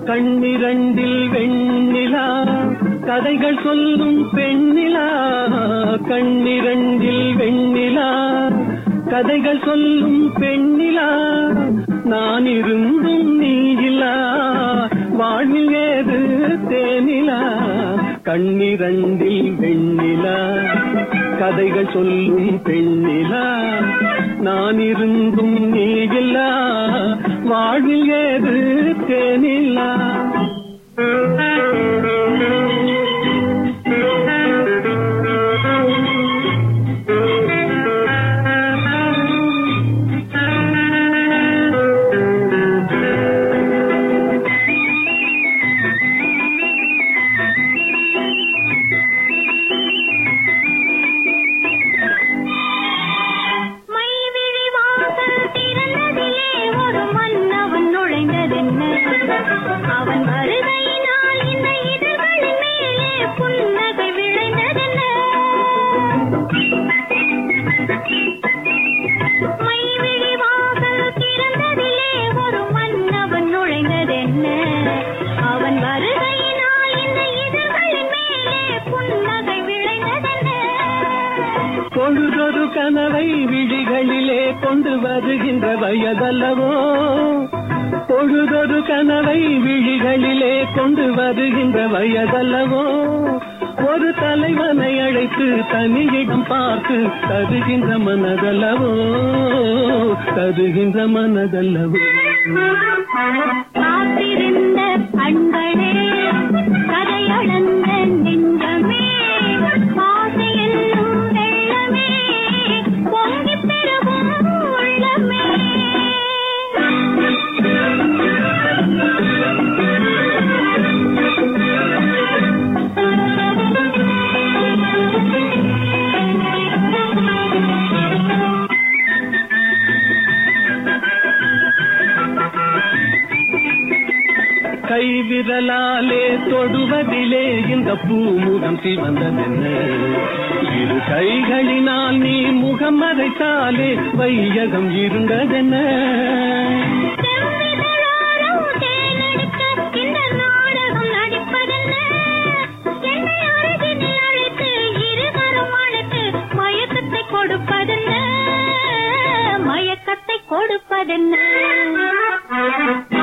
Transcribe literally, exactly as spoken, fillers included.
கண்ணிரண்டில் வெண்ணிலா கதைகள் சொல்லும் பெண்ணிலா, கண்ணிரண்டில் வெண்ணிலா கதைகள் சொல்லும் பெண்ணிலா, நான் இருந்தும் நீயிலா வாழ்வில் ஏது தேனிலா. கண்ணிரண்டில் வெண்ணிலா கதைகள் சொல்லும் பெண்ணிலா, நான் இருந்தும் நீயிலா வாழ்வில் ஏது தேனிலா. பொழுதொரு கனவை விழிகளிலே கொண்டு வருகின்ற வயதல்லவோ, பொழுதொரு கனவை விழிகளிலே கொண்டு வருகின்ற வயதல்லவோ, ஒரு தலைவனை அழைத்து தனியிடம் பார்த்து தருகின்ற மனதல்லவோ, தருகின்ற மனதல்லவோ. காத்திருந்த கண்களே கதையளந்த நெஞ்சமே ஆசை என்னும் வெள்ளமே பொங்கி பெருகும் உள்ளமே. கைவிரலாலே தொடுவதிலே இந்த பூமுகம் சிவந்ததென்ன, இரு கைகளினால் நீ முகம் மறைத்தாலே வையகம் இருந்ததென்ன. மயக்கத்தை கொடுப்பதென்ன, மயக்கத்தை கொடுப்பதென்ன.